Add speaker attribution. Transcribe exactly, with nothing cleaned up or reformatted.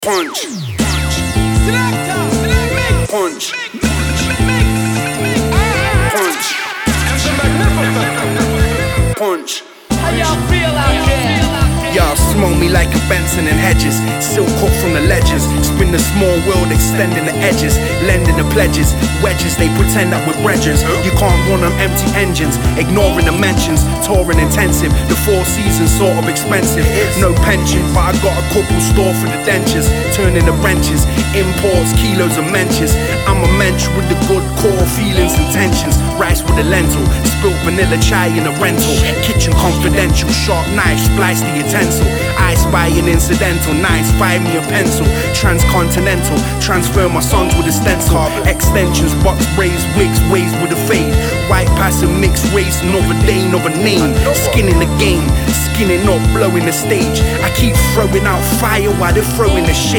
Speaker 1: Punch.
Speaker 2: Selector, mix,
Speaker 1: Punch.
Speaker 2: mix, mix,
Speaker 1: Punch.
Speaker 2: and the magnificent.
Speaker 1: Punch.
Speaker 2: How y'all feel out there?
Speaker 1: Y'all smoke me like a Benson and Hedges, silk cut from the ledges. Spin the small world, extending the edges, lending the pledges. Wedges, they pretend that we're brethren. You can't run on empty engines, ignoring the mentions. Touring intensive, the four seasons sort of expensive. No pension, but I got a couple store for the dentures. Turning the wrenches, imports, kilos of mentions. I'm a mensch with the good core feelings and tensions. Rice with a lentil, spilled vanilla chai in a rental. Kitchen confidential, sharp knife, splice the utensil. I spy an incidental, nice, find me a pencil. Transcontinental, transfer my songs with a stencil. Extensions, box braids, wigs, waves with a fade. White passing, mixed race, another day, another name. Skinning the game, skinning up, blowing the stage. I keep throwing out fire while they're throwing the shade.